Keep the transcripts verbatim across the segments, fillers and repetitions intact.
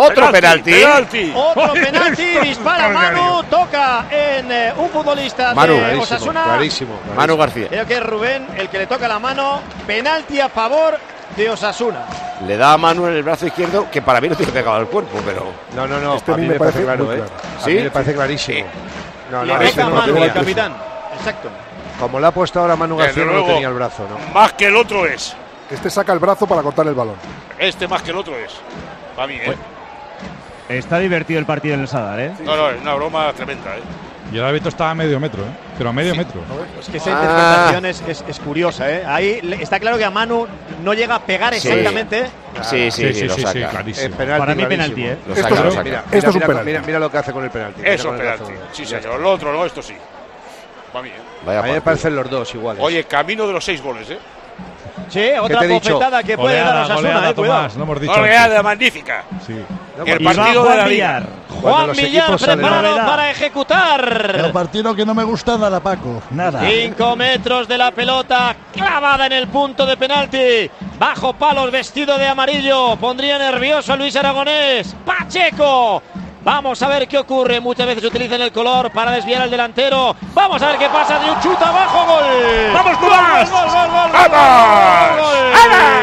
Otro penalti. Penalti. Otro penalti. Dispara Manu. Toca en eh, un futbolista Manu, de clarísimo, Osasuna. Clarísimo, clarísimo. Manu García. Creo que es Rubén el que le toca la mano. Penalti a favor de Osasuna. Le da a Manu en el brazo izquierdo, que para mí no tiene pegado al cuerpo, pero... No, no, no. Este a mí me parece claro, muy ¿eh? claro. A ¿Sí? mí me parece clarísimo. No, Le no, toca ese a no Manu, tenía. el capitán. Exacto. Como lo ha puesto ahora Manu Desde García, no luego, tenía el brazo, ¿no? Más que el otro es. Este saca el brazo para cortar el balón. Este más que el otro es. Para mí, ¿eh? Está divertido el partido en el Sadar, ¿eh? No, no, es una broma tremenda, ¿eh? Y el árbitro estaba a medio metro, ¿eh? Pero a medio metro. Es que esa Ah. interpretación es, es, es curiosa, ¿eh? Ahí le- está claro que a Manu no llega a pegar Sí. exactamente. Sí, sí, sí, lo saca. Es clarísimo. penalti, Para mí clarísimo. penalti, ¿eh? Lo Esto saca, es- lo saca. Mira, Esto es un mira, penalti. Mira, mira lo que hace con el penalti. Mira Eso con es el brazo. penalti. Sí, Ya señor. está. Lo otro no, esto sí. Para mí, ¿eh? Vaya A mí me partido. parecen los dos iguales. Oye, camino de los seis goles, ¿eh? Sí, otra te he dicho? bofetada que puede dar Goleada, Osasuna, goleada, eh, cuidado. Tomás, no hemos dicho Goleada antes. magnífica. Sí. No, El Y va partido de Juan la Villar. liga. Cuando Juan los Villar equipos salen- preparado Novedad. para ejecutar. El partido que no me gusta nada, Paco. Nada. Cinco metros de la pelota, clavada en el punto de penalti. Bajo palos, vestido de amarillo. Pondría nervioso a Luis Aragonés. Pacheco. Vamos a ver qué ocurre. Muchas veces utilizan el color para desviar al delantero. Vamos a ver qué pasa. De un chute abajo, gol. ¡Vamos, gol, Tomás! gol, gol, gol, gol, ¡Vamos! gol,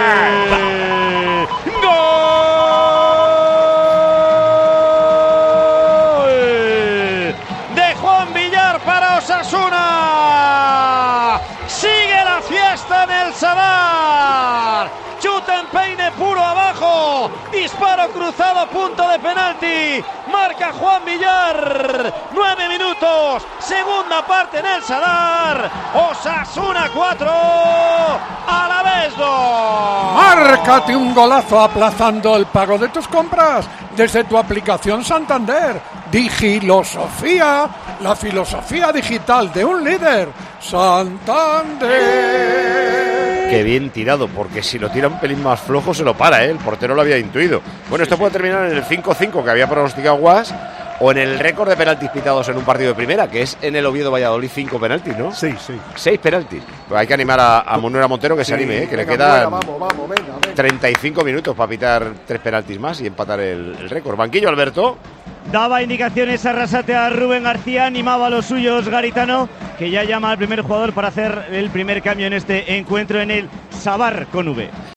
gol. De Juan Villar para Osasuna. Sigue la fiesta en el Sadar. Chute en peine puro abajo. Disparo cruzado, punto de penalti. Marca Juan Villar. Nueve minutos. Segunda parte en el Sadar. Osasuna cuatro. Alavés dos. Márcate un golazo aplazando el pago de tus compras desde tu aplicación Santander. Digilosofía, la filosofía digital de un líder. Santander. Qué bien tirado, porque si lo tira un pelín más flojo se lo para, ¿eh? El portero lo había intuido. Bueno, esto puede terminar en el cinco cinco que había pronosticado Guas, o en el récord de penaltis pitados en un partido de primera, que es en el Oviedo Valladolid cinco penaltis, ¿no? Sí, sí. Seis penaltis. Pues hay que animar a, a Monera Montero que se anime, ¿eh? Que Venga, le quedan Buena, vamos, vamos, venga, venga. treinta y cinco minutos para pitar tres penaltis más y empatar el, el récord. Banquillo, Alberto. Daba indicaciones Arrasate a Rubén García, animaba a los suyos Garitano, que ya llama al primer jugador para hacer el primer cambio en este encuentro en el Sadar con V.